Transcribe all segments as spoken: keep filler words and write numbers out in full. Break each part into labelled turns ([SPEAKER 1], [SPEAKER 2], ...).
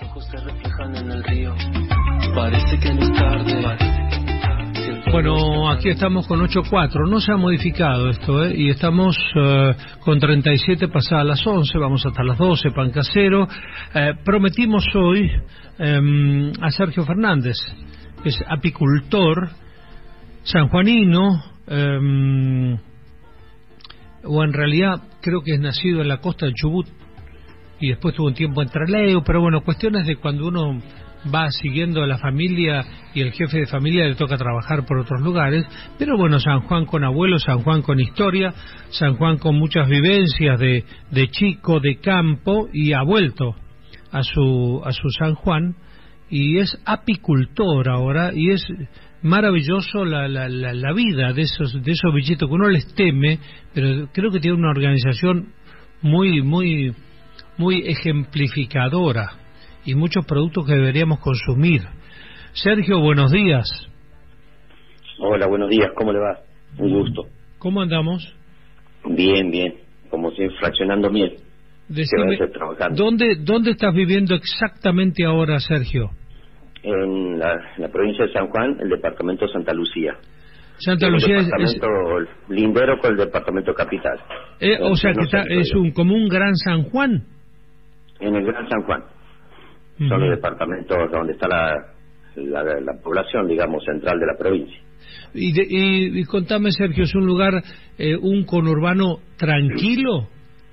[SPEAKER 1] ojos se reflejan en el río. Parece que no es tarde.
[SPEAKER 2] Bueno, aquí estamos con ocho cuatro. No se ha modificado esto, ¿eh? Y estamos uh, con treinta y siete pasadas las once. Vamos hasta las doce, pan casero. Eh, prometimos hoy eh, a Sergio Fernández, que es apicultor sanjuanino, eh, o en realidad creo que es nacido en la costa del Chubut y después tuvo un tiempo en Trelew, pero bueno, cuestiones de cuando uno va siguiendo a la familia y el jefe de familia le toca trabajar por otros lugares, pero bueno, San Juan con abuelo, San Juan con historia, San Juan con muchas vivencias de, de chico, de campo, y ha vuelto a su, a su San Juan, y es apicultor ahora, y es maravilloso la, la, la, la vida de esos, de esos bichitos que uno les teme, pero creo que tiene una organización muy, muy, muy ejemplificadora y muchos productos que deberíamos consumir. Sergio, buenos días.
[SPEAKER 3] Hola, buenos días, ¿cómo le va? Un gusto.
[SPEAKER 2] ¿Cómo andamos?
[SPEAKER 3] Bien, bien, como si fraccionando miel.
[SPEAKER 2] Decime, ¿dónde, ¿dónde estás viviendo exactamente ahora, Sergio?
[SPEAKER 3] En la, en la provincia de San Juan, el departamento de Santa Lucía.
[SPEAKER 2] Santa Lucía
[SPEAKER 3] es... departamento es... lindero con el departamento capital.
[SPEAKER 2] Eh, o sea, que está, es un, como un gran San Juan.
[SPEAKER 3] En el Gran San Juan. Uh-huh. Son los departamentos donde está la, la, la población, digamos, central de la provincia.
[SPEAKER 2] Y, de, y, y contame, Sergio, ¿es un lugar, eh, un conurbano tranquilo?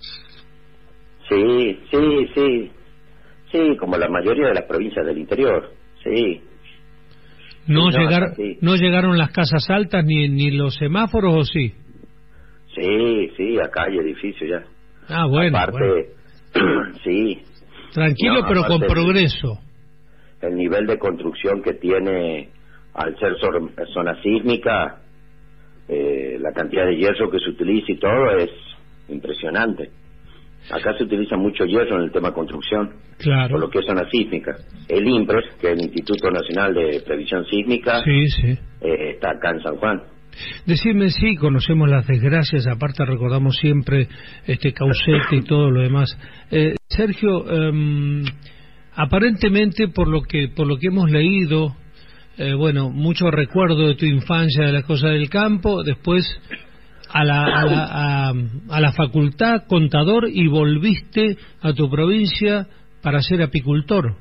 [SPEAKER 3] Sí, sí, sí. Sí, como la mayoría de las provincias del interior, sí.
[SPEAKER 2] ¿No,
[SPEAKER 3] sí,
[SPEAKER 2] llegar,
[SPEAKER 3] no, sí.
[SPEAKER 2] ¿No llegaron las casas altas ni, ni los semáforos, o sí?
[SPEAKER 3] Sí, sí, acá hay edificios ya.
[SPEAKER 2] Ah, bueno.
[SPEAKER 3] Aparte, bueno. Sí.
[SPEAKER 2] Tranquilo, no, pero con progreso.
[SPEAKER 3] El, el nivel de construcción que tiene, al ser zona sísmica, eh, la cantidad de hierro que se utiliza y todo es impresionante. Acá se utiliza mucho hierro en el tema construcción,
[SPEAKER 2] claro,
[SPEAKER 3] por lo que es zona sísmica. El INPRES, que es el Instituto Nacional de Previsión Sísmica,
[SPEAKER 2] sí, sí.
[SPEAKER 3] Eh, está acá en San Juan.
[SPEAKER 2] Decime, sí, conocemos las desgracias, aparte recordamos siempre este Caucete y todo lo demás. Eh, Sergio, eh, aparentemente por lo que por lo que hemos leído, eh, bueno, mucho recuerdo de tu infancia, de las cosas del campo, después a la, a la, a, a la facultad, contador, y volviste a tu provincia para ser apicultor.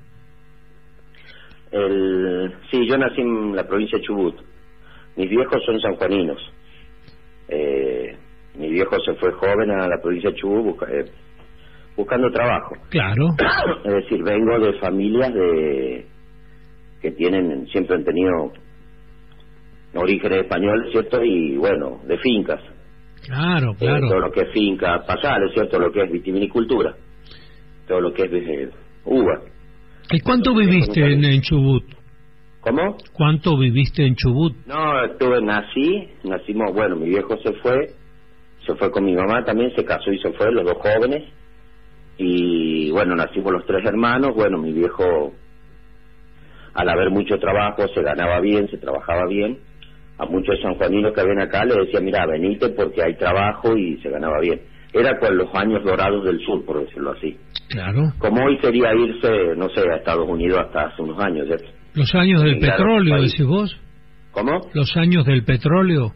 [SPEAKER 3] El, sí, yo nací en la provincia de Chubut. Mis viejos son sanjuaninos. Eh, mi viejo se fue joven a la provincia de Chubut busca, eh, buscando trabajo.
[SPEAKER 2] Claro.
[SPEAKER 3] Es decir, vengo de familias de que tienen, siempre han tenido orígenes españoles, ¿cierto? Y bueno, de fincas.
[SPEAKER 2] Claro, claro.
[SPEAKER 3] Eh, todo lo que es finca pasales, ¿cierto? Lo que es vitivinicultura. Todo lo que es eh, uva.
[SPEAKER 2] ¿Y cuánto viviste en, en Chubut?
[SPEAKER 3] ¿Cómo?
[SPEAKER 2] ¿Cuánto viviste en Chubut?
[SPEAKER 3] No, estuve, nací, nacimos, bueno, mi viejo se fue, se fue con mi mamá también, se casó y se fue, los dos jóvenes, y bueno, nacimos los tres hermanos. Bueno, mi viejo, al haber mucho trabajo, se ganaba bien, se trabajaba bien. A muchos sanjuaninos que ven acá le decía, mira, venite porque hay trabajo, y se ganaba bien. Era con los años dorados del sur, por decirlo así.
[SPEAKER 2] Claro.
[SPEAKER 3] Como hoy sería irse, no sé, a Estados Unidos hasta hace unos años, ¿cierto?
[SPEAKER 2] Los años del petróleo, decís vos.
[SPEAKER 3] ¿Cómo?
[SPEAKER 2] Los años del petróleo.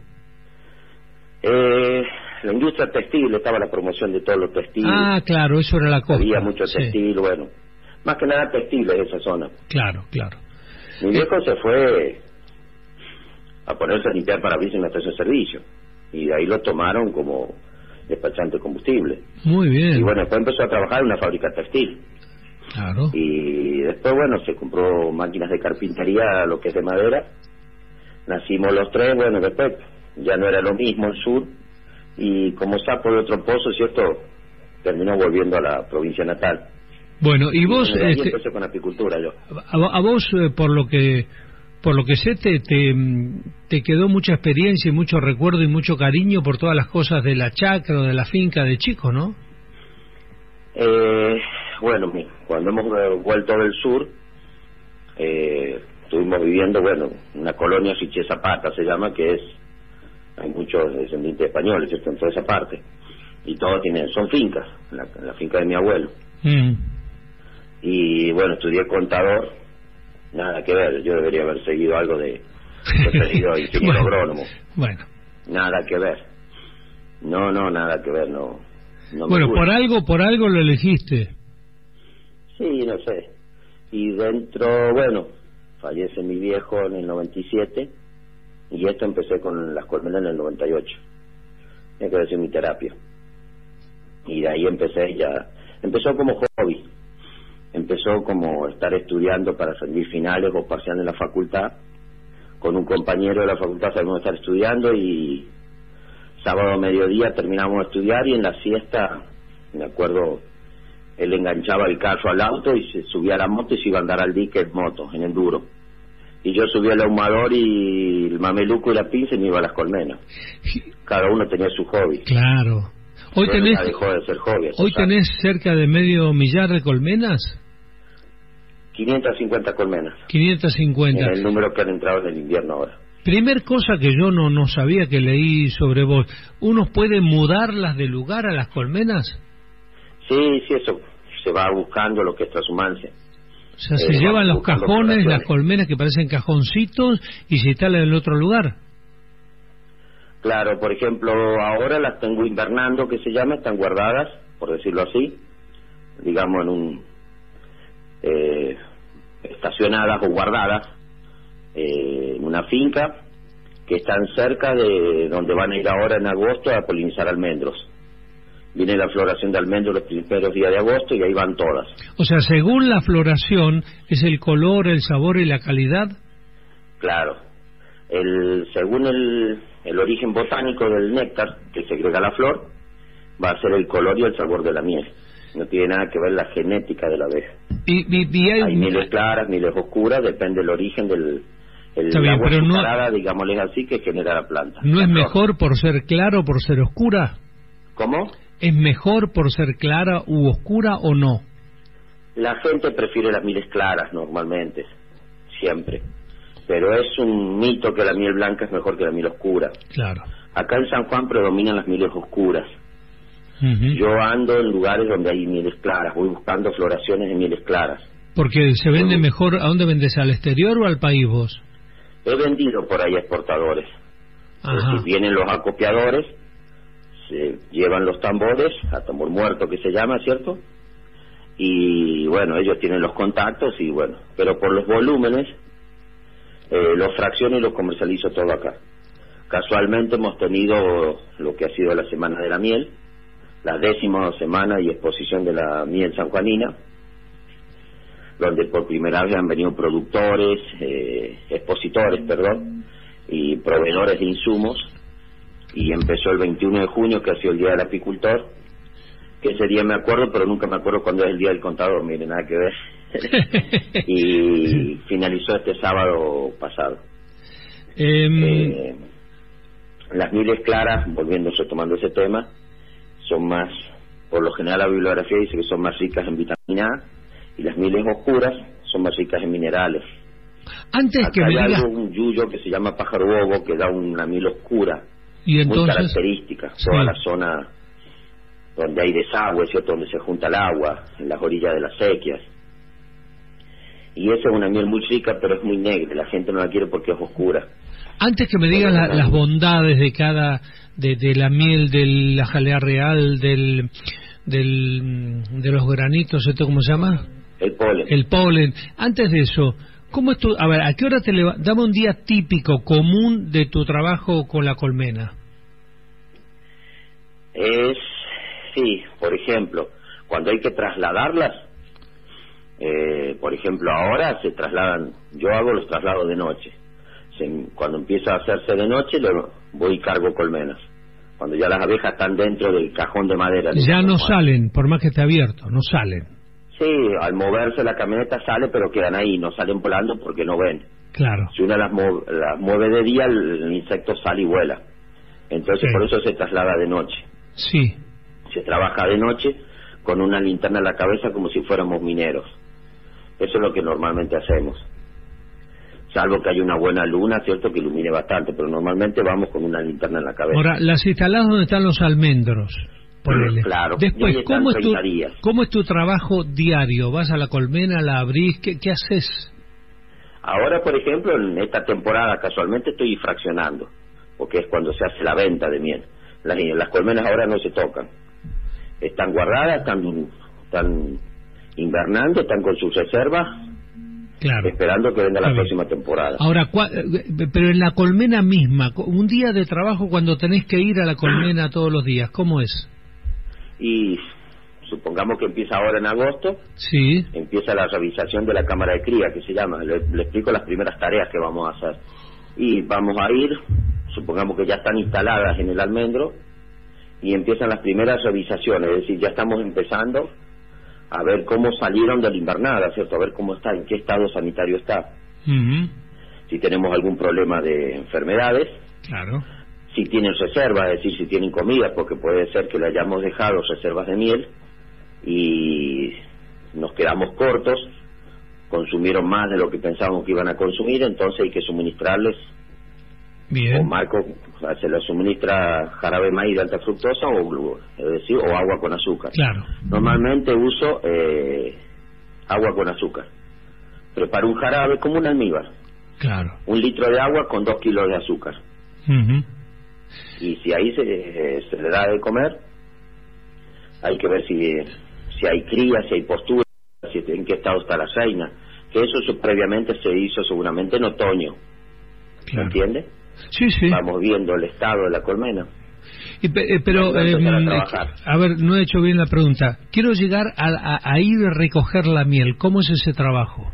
[SPEAKER 3] Eh, la industria textil, estaba la promoción de todos los textiles.
[SPEAKER 2] Ah, claro, eso era la cosa.
[SPEAKER 3] Había mucho
[SPEAKER 2] sí.
[SPEAKER 3] textil, bueno, más que nada textiles en esa zona.
[SPEAKER 2] Claro, claro.
[SPEAKER 3] Mi viejo eh... se fue a ponerse a limpiar parabrisas en la estación de servicio, y de ahí lo tomaron como despachante de combustible.
[SPEAKER 2] Muy bien.
[SPEAKER 3] Y bueno, después empezó a trabajar en una fábrica textil.
[SPEAKER 2] Claro.
[SPEAKER 3] Y después, bueno, se compró máquinas de carpintería, lo que es de madera. Nacimos los tres, bueno, después ya no era lo mismo el sur, y como sapo de otro pozo, ¿cierto?, terminó volviendo a la provincia natal.
[SPEAKER 2] Bueno, y vos...
[SPEAKER 3] Y ahí
[SPEAKER 2] este,
[SPEAKER 3] empecé con apicultura yo.
[SPEAKER 2] A, a vos, eh, por lo que por lo que sé, te, te, te quedó mucha experiencia y mucho recuerdo y mucho cariño por todas las cosas de la chacra o de la finca de chico, ¿no?
[SPEAKER 3] Eh, bueno, cuando hemos vuelto del sur, eh, estuvimos viviendo, bueno, una colonia Siche Zapata se llama, que es, hay muchos descendientes españoles, ¿cierto?, en toda esa parte, y todos tienen, son fincas, la, la finca de mi abuelo.
[SPEAKER 2] Mm.
[SPEAKER 3] Y bueno, estudié contador, nada que ver, yo debería haber seguido algo de, de seguido ingeniero
[SPEAKER 2] bueno,
[SPEAKER 3] agrónomo.
[SPEAKER 2] Bueno.
[SPEAKER 3] Nada que ver. No, no, nada que ver, no. no
[SPEAKER 2] bueno,
[SPEAKER 3] me
[SPEAKER 2] por algo, por algo lo elegiste.
[SPEAKER 3] Sí, no sé. Y dentro, bueno, fallece mi viejo en el noventa y siete y esto empecé con las colmenas en el noventa y ocho. Tenía que decir mi terapia. Y de ahí empecé ya, empezó como hobby. Empezó como estar estudiando para rendir finales o parciales en la facultad. Con un compañero de la facultad sabíamos estar estudiando y sábado a mediodía terminamos de estudiar y en la siesta, me acuerdo, él enganchaba el carro al auto y se subía a la moto y se iba a andar al dique en moto, en enduro. Y yo subía al ahumador y el mameluco y la pinza y me iba a las colmenas. Cada uno tenía su hobby.
[SPEAKER 2] Claro. Hoy
[SPEAKER 3] Pero
[SPEAKER 2] tenés,
[SPEAKER 3] ya dejó de ser hobby.
[SPEAKER 2] hoy tenés cerca de medio millar de colmenas.
[SPEAKER 3] quinientas cincuenta colmenas.
[SPEAKER 2] quinientas cincuenta.
[SPEAKER 3] En el número que han entrado en el invierno ahora.
[SPEAKER 2] Primer cosa que yo no, no sabía que leí sobre vos. ¿Uno puede mudarlas de lugar a las colmenas?
[SPEAKER 3] Sí, sí, eso se va buscando lo que es transhumancia.
[SPEAKER 2] O sea,
[SPEAKER 3] Eh,
[SPEAKER 2] se llevan los
[SPEAKER 3] vamos buscando
[SPEAKER 2] cajones, las
[SPEAKER 3] floraciones.
[SPEAKER 2] colmenas que parecen cajoncitos y se instalan en otro lugar.
[SPEAKER 3] Claro, por ejemplo, ahora las tengo invernando, que se llama, están guardadas, por decirlo así, digamos en un... Eh, estacionadas o guardadas eh, en una finca que están cerca de donde van a ir ahora en agosto a polinizar almendros. Viene la floración de almendros los primeros días de agosto y ahí van todas.
[SPEAKER 2] O sea, según la floración, ¿es el color, el sabor y la calidad?
[SPEAKER 3] Claro. El, según el, el origen botánico del néctar que segrega la flor, va a ser el color y el sabor de la miel. No tiene nada que ver la genética de la abeja.
[SPEAKER 2] Y, y, y hay,
[SPEAKER 3] Hay mieles claras, mieles oscuras, depende del origen del el
[SPEAKER 2] Está bien,
[SPEAKER 3] agua
[SPEAKER 2] pero no-
[SPEAKER 3] azucarada, digámosle así, que genera la planta.
[SPEAKER 2] ¿No
[SPEAKER 3] La
[SPEAKER 2] es
[SPEAKER 3] flor.
[SPEAKER 2] mejor por ser clara o por ser oscura?
[SPEAKER 3] ¿Cómo?
[SPEAKER 2] ¿Es mejor por ser clara u oscura o no?
[SPEAKER 3] La gente prefiere las mieles claras normalmente, siempre. Pero es un mito que la miel blanca es mejor que la miel oscura.
[SPEAKER 2] Claro.
[SPEAKER 3] Acá en San Juan predominan las mieles oscuras.
[SPEAKER 2] Ujú.
[SPEAKER 3] Yo ando en lugares donde hay mieles claras, voy buscando floraciones de mieles claras.
[SPEAKER 2] Porque se vende
[SPEAKER 3] Ujú.
[SPEAKER 2] mejor, ¿a dónde vendes? ¿Al exterior o al país vos?
[SPEAKER 3] He vendido por ahí a exportadores. Es
[SPEAKER 2] Ajá.
[SPEAKER 3] decir, vienen los acopiadores, se llevan los tambores, a tambor muerto que se llama, ¿cierto? Y bueno, ellos tienen los contactos y bueno, pero por los volúmenes, eh, los fracciono y los comercializo todo acá. Casualmente hemos tenido lo que ha sido la Semana de la Miel, la décima semana y exposición de la miel sanjuanina, donde por primera vez han venido productores, eh, expositores, perdón, y proveedores de insumos, y empezó el veintiuno de junio, que ha sido el Día del Apicultor, que ese día me acuerdo, pero nunca me acuerdo cuándo es el Día del Contador, mire, nada que ver. Y finalizó este sábado pasado.
[SPEAKER 2] Em,
[SPEAKER 3] Eh, las mieles claras, volviéndose, tomando ese tema, son más, por lo general la bibliografía dice que son más ricas en vitamina A, y las mieles oscuras son más ricas en minerales.
[SPEAKER 2] antes que
[SPEAKER 3] Acá
[SPEAKER 2] me
[SPEAKER 3] hay
[SPEAKER 2] digas...
[SPEAKER 3] algo, un yuyo que se llama pájaro bobo, que da una miel oscura,
[SPEAKER 2] Y
[SPEAKER 3] muy
[SPEAKER 2] entonces...
[SPEAKER 3] característica,
[SPEAKER 2] Sí.
[SPEAKER 3] toda la zona donde hay desagüe, ¿cierto? Donde se junta el agua, en las orillas de las sequías. Y esa es una miel muy rica, pero es muy negra, la gente no la quiere porque es oscura.
[SPEAKER 2] Antes que me digas la- las bondades de cada, de, de la miel, de la jalea real, del, del, de los granitos, ¿esto cómo se llama?
[SPEAKER 3] El polen.
[SPEAKER 2] El polen. Antes de eso, ¿cómo es tu, a ver, a qué hora te levantas? Dame un día típico, común de tu trabajo con la colmena.
[SPEAKER 3] Es, sí, por ejemplo, cuando hay que trasladarlas, eh, por ejemplo, ahora se trasladan, yo hago los traslados de noche. Se- cuando empieza a hacerse de noche, le voy y cargo colmenas. Cuando ya las abejas están dentro del cajón de madera. le
[SPEAKER 2] Ya no
[SPEAKER 3] llamamos.
[SPEAKER 2] salen, por más que esté abierto, no salen.
[SPEAKER 3] Sí, al moverse la camioneta sale, pero quedan ahí, no salen volando porque no ven.
[SPEAKER 2] Claro.
[SPEAKER 3] Si uno las, mue- las mueve de día, el, el insecto sale y vuela. Entonces,
[SPEAKER 2] Sí.
[SPEAKER 3] por eso se traslada de noche.
[SPEAKER 2] Sí.
[SPEAKER 3] Se trabaja de noche con una linterna en la cabeza como si fuéramos mineros. Eso es lo que normalmente hacemos. Salvo que haya una buena luna, cierto, que ilumine bastante, pero normalmente vamos con una linterna en la cabeza.
[SPEAKER 2] Ahora, las instaladas donde están los almendros. ponele.
[SPEAKER 3] Claro.
[SPEAKER 2] Después, ¿cómo es, tu,
[SPEAKER 3] días.
[SPEAKER 2] ¿cómo es tu trabajo diario? ¿Vas a la colmena, la abrís? ¿Qué, qué haces?
[SPEAKER 3] Ahora, por ejemplo, en esta temporada casualmente estoy fraccionando, porque es cuando se hace la venta de miel. Las, las colmenas ahora no se tocan. Están guardadas, están, están invernando, están con sus reservas, claro, esperando que venga la próxima temporada.
[SPEAKER 2] Ahora, pero en la colmena misma, un día de trabajo cuando tenés que ir a la colmena todos los días, ¿cómo es?
[SPEAKER 3] Y supongamos que empieza ahora en agosto,
[SPEAKER 2] sí,
[SPEAKER 3] empieza la revisación de la cámara de cría, que se llama, le, le explico las primeras tareas que vamos a hacer. Y vamos a ir, supongamos que ya están instaladas en el almendro, y empiezan las primeras revisaciones, es decir, ya estamos empezando a ver cómo salieron de la invernada, ¿cierto? A ver cómo está, en qué estado sanitario está. Uh-huh. Si tenemos algún problema de enfermedades.
[SPEAKER 2] Claro.
[SPEAKER 3] Si tienen reservas, es decir, si tienen comida, porque puede ser que le hayamos dejado reservas de miel y nos quedamos cortos, consumieron más de lo que pensábamos que iban a consumir, entonces hay que suministrarles. Bien. O Marco, o sea, se le suministra jarabe de maíz de alta fructosa o, es decir, o agua con azúcar.
[SPEAKER 2] Claro.
[SPEAKER 3] Normalmente uso eh, agua con azúcar. Preparo un jarabe como un almíbar.
[SPEAKER 2] Claro.
[SPEAKER 3] Un litro de agua con dos kilos de azúcar.
[SPEAKER 2] Uh-huh.
[SPEAKER 3] Y si ahí se, eh, se le da de comer, hay que ver si, si hay cría, si hay postura, si, en qué estado está la reina. Que eso, eso previamente se hizo seguramente en otoño. Claro. ¿Me entiende?
[SPEAKER 2] Sí, sí.
[SPEAKER 3] Vamos viendo el estado de la colmena.
[SPEAKER 2] Y, eh, pero, eh, a, a ver, no he hecho bien la pregunta. Quiero llegar a, a, a ir a recoger la miel. ¿Cómo es ese trabajo?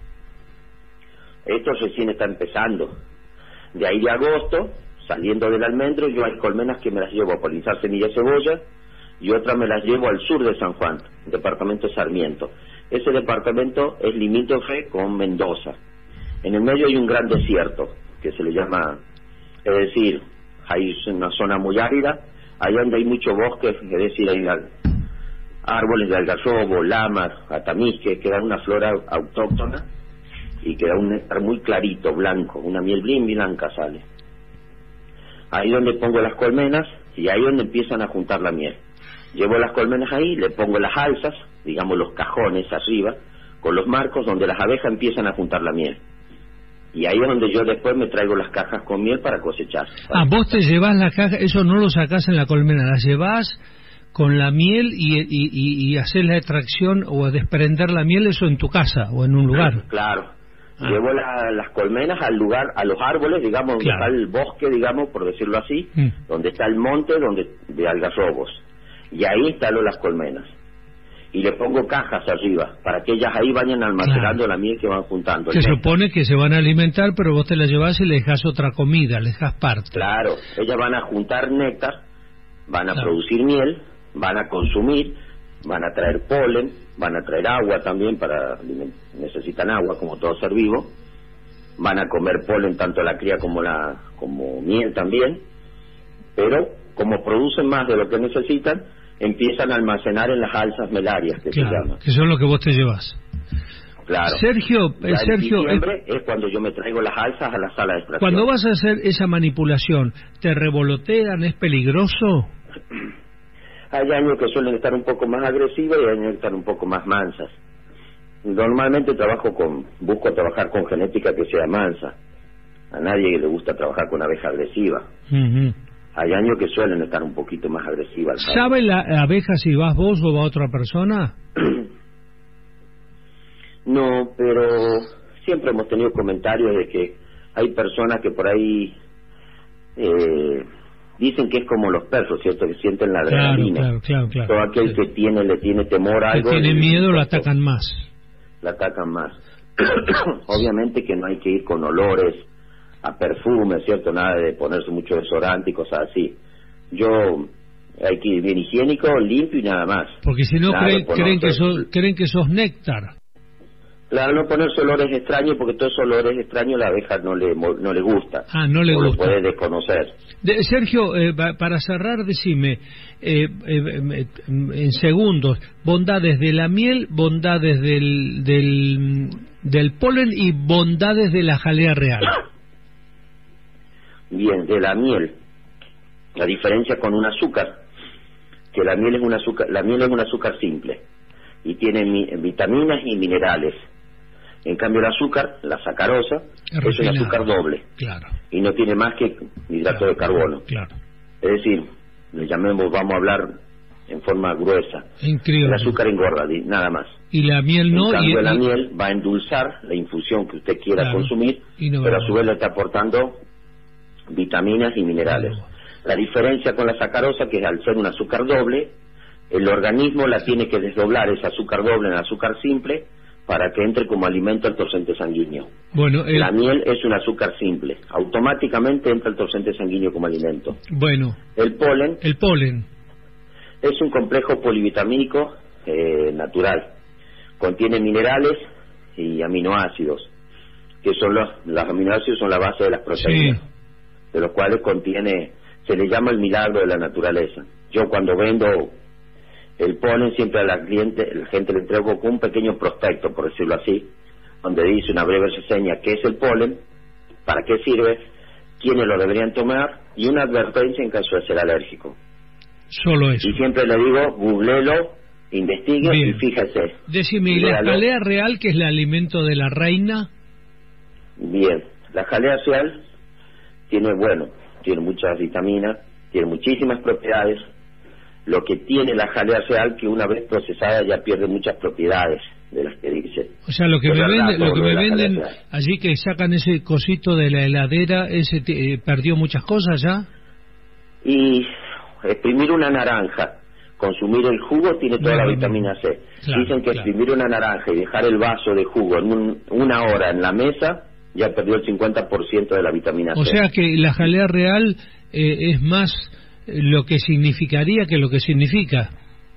[SPEAKER 3] Esto recién está empezando. De ahí de agosto, saliendo del almendro, yo hay colmenas que me las llevo a polinizar semilla de cebolla y otras me las llevo al sur de San Juan, departamento de Sarmiento. Ese departamento es limítrofe con Mendoza. En el medio hay un gran desierto que se le llama... Es decir, hay una zona muy árida, ahí donde hay mucho bosque, es decir, hay árboles de algarrobo, lamas, atamisque, que dan una flora autóctona y que da un néctar muy clarito, blanco, una miel bien blanca sale. Ahí donde pongo las colmenas y ahí donde empiezan a juntar la miel. Llevo las colmenas ahí, le pongo las alzas, digamos los cajones arriba, con los marcos donde las abejas empiezan a juntar la miel. Y ahí es donde yo después me traigo las cajas con miel para cosechar. Para
[SPEAKER 2] ah, vos te llevas la caja, eso no lo sacás en la colmena, las llevas con la miel y, y, y, y haces la extracción o desprender la miel, eso en tu casa o en un lugar.
[SPEAKER 3] Claro,
[SPEAKER 2] ah.
[SPEAKER 3] Llevo la, las colmenas al lugar, a los árboles, digamos, donde
[SPEAKER 2] claro.
[SPEAKER 3] está el bosque, digamos, por decirlo así, mm. donde está el monte donde de algarrobos. Y ahí instalo las colmenas. Y le pongo cajas arriba, para que ellas ahí vayan almacenando claro. la miel que van juntando.
[SPEAKER 2] Se supone que se van a alimentar, pero vos te la llevas y le dejas otra comida, le dejas parte.
[SPEAKER 3] Claro, ellas van a juntar néctar, van a claro. producir miel, van a consumir, van a traer polen, van a traer agua también, para necesitan agua como todo ser vivo, van a comer polen tanto la cría como la como miel también, pero como producen más de lo que necesitan, empiezan a almacenar en las alzas melarias, que
[SPEAKER 2] claro,
[SPEAKER 3] se llaman.
[SPEAKER 2] Que son lo que vos te llevas.
[SPEAKER 3] Claro.
[SPEAKER 2] Sergio,
[SPEAKER 3] ya
[SPEAKER 2] Sergio,
[SPEAKER 3] en diciembre es... es cuando yo me traigo las alzas a la sala de extracción.
[SPEAKER 2] Cuando vas a hacer esa manipulación, ¿te revolotean? ¿Es peligroso?
[SPEAKER 3] Hay años que suelen estar un poco más agresivas y hay años que están un poco más mansas. Normalmente trabajo con, busco trabajar con genética que sea mansa. A nadie le gusta trabajar con abeja agresiva. Uh-huh. Hay años que suelen estar un poquito más agresivas.
[SPEAKER 2] ¿Sabe la abeja si vas vos o va otra persona?
[SPEAKER 3] No, pero siempre hemos tenido comentarios de que hay personas que por ahí eh, dicen que es como los perros, ¿cierto? Que sienten la adrenalina.
[SPEAKER 2] Claro, claro, claro, claro.
[SPEAKER 3] Todo aquel
[SPEAKER 2] sí.
[SPEAKER 3] que tiene, le tiene temor a algo.
[SPEAKER 2] Que tiene miedo, lo atacan más.
[SPEAKER 3] La atacan más. Obviamente que no hay que ir con olores a perfume, ¿cierto? Nada de ponerse mucho desodorante y cosas así. Yo, hay que ir bien higiénico, limpio y nada más.
[SPEAKER 2] Porque si no creen, creen, que sos, creen que sos néctar.
[SPEAKER 3] Claro, no ponerse olores extraños, porque todos esos olores extraños a la abeja no le, no le gusta.
[SPEAKER 2] Ah, no le
[SPEAKER 3] o
[SPEAKER 2] gusta.
[SPEAKER 3] Lo puede desconocer.
[SPEAKER 2] De, Sergio, eh, para cerrar, decime, eh, eh, en segundos, bondades de la miel, bondades del, del, del polen y bondades de la jalea real.
[SPEAKER 3] Bien, de la miel, la diferencia con un azúcar. que la miel es un azúcar, la miel es un azúcar simple y tiene mi, vitaminas y minerales. En cambio el azúcar, la sacarosa, es, es un azúcar doble,
[SPEAKER 2] claro,
[SPEAKER 3] y no tiene más que hidrato
[SPEAKER 2] claro,
[SPEAKER 3] de carbono.
[SPEAKER 2] Claro.
[SPEAKER 3] Es decir, le llamemos, vamos a hablar en forma gruesa.
[SPEAKER 2] Increíble.
[SPEAKER 3] El azúcar engorda, nada más.
[SPEAKER 2] Y la miel no.
[SPEAKER 3] En cambio
[SPEAKER 2] y,
[SPEAKER 3] la
[SPEAKER 2] y...
[SPEAKER 3] miel va a endulzar la infusión que usted quiera
[SPEAKER 2] claro,
[SPEAKER 3] consumir,
[SPEAKER 2] no
[SPEAKER 3] pero a su vez le está aportando vitaminas y minerales.
[SPEAKER 2] Claro.
[SPEAKER 3] La diferencia con la sacarosa, que al ser un azúcar doble, el organismo la tiene que desdoblar, ese azúcar doble en azúcar simple, para que entre como alimento al torrente sanguíneo.
[SPEAKER 2] Bueno, el...
[SPEAKER 3] La miel es un azúcar simple, automáticamente entra al torrente sanguíneo como alimento.
[SPEAKER 2] Bueno.
[SPEAKER 3] El polen.
[SPEAKER 2] El polen.
[SPEAKER 3] Es un complejo polivitamínico eh, natural. Contiene minerales y aminoácidos, que son los, los aminoácidos son la base de las proteínas, sí, de los cuales contiene, se le llama el milagro de la naturaleza. Yo cuando vendo el polen, siempre a la cliente, la gente le entrego con un pequeño prospecto, por decirlo así, donde dice una breve reseña qué es el polen, para qué sirve, quiénes lo deberían tomar y una advertencia en caso de ser alérgico.
[SPEAKER 2] Solo eso.
[SPEAKER 3] Y siempre le digo, googleelo, investigue. Bien. Y fíjese.
[SPEAKER 2] Decime, ¿y la jalea real, que es el alimento de la reina?
[SPEAKER 3] Bien, la jalea real tiene, bueno, tiene muchas vitaminas, tiene muchísimas propiedades. Lo que tiene la jalea real, que una vez procesada ya pierde muchas propiedades de las que dice.
[SPEAKER 2] O sea, lo que me, vende, lo que me venden allí, que sacan ese cosito de la heladera, ese eh, perdió muchas cosas ya.
[SPEAKER 3] Y exprimir una naranja, consumir el jugo, tiene toda no, la vitamina C. Claro, Dicen que claro. exprimir una naranja y dejar el vaso de jugo en un, una hora en la mesa, ya perdió el cincuenta por ciento de la vitamina C.
[SPEAKER 2] O sea que la jalea real eh, es más lo que significaría que lo que significa.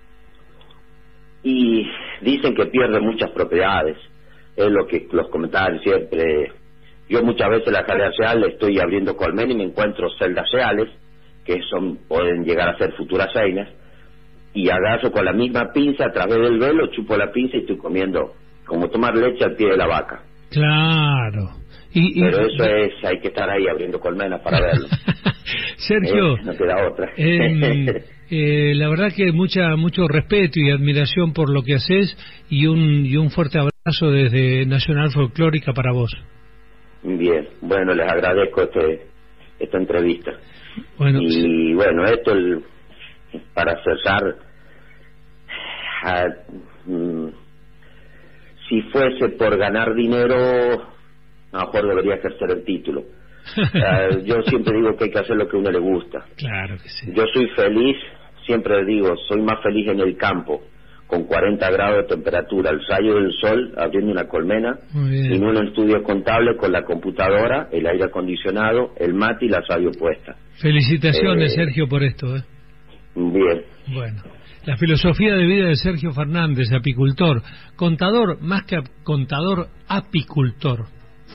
[SPEAKER 3] Y dicen que pierde muchas propiedades, es lo que los comentarios siempre. Yo muchas veces la jalea real le estoy abriendo colmena y me encuentro celdas reales, que son pueden llegar a ser futuras reinas, y agarro con la misma pinza a través del velo, chupo la pinza y estoy comiendo, como tomar leche al pie de la vaca.
[SPEAKER 2] Claro. Y, y...
[SPEAKER 3] Pero eso es, hay que estar ahí abriendo colmenas para verlo.
[SPEAKER 2] Sergio,
[SPEAKER 3] eh, no queda otra.
[SPEAKER 2] eh, eh, la verdad que mucha mucho respeto y admiración por lo que haces, y un y un fuerte abrazo desde Nacional Folclórica para vos.
[SPEAKER 3] Bien, bueno, les agradezco este esta entrevista.
[SPEAKER 2] Bueno,
[SPEAKER 3] y sí. bueno, esto el, para cerrar, a, mm, si fuese por ganar dinero, a lo mejor debería ejercer el título. uh, yo siempre digo que hay que hacer lo que a uno le gusta.
[SPEAKER 2] Claro que sí.
[SPEAKER 3] Yo soy feliz, siempre digo, soy más feliz en el campo, con cuarenta grados de temperatura, el rayo del sol, abriendo una colmena, y en un estudio contable con la computadora, el aire acondicionado, el mate y la radio puesta.
[SPEAKER 2] Felicitaciones,
[SPEAKER 3] eh,
[SPEAKER 2] Sergio, por esto. ¿eh?
[SPEAKER 3] Bien.
[SPEAKER 2] Bueno, la filosofía de vida de Sergio Fernández, apicultor, contador, más que contador, apicultor.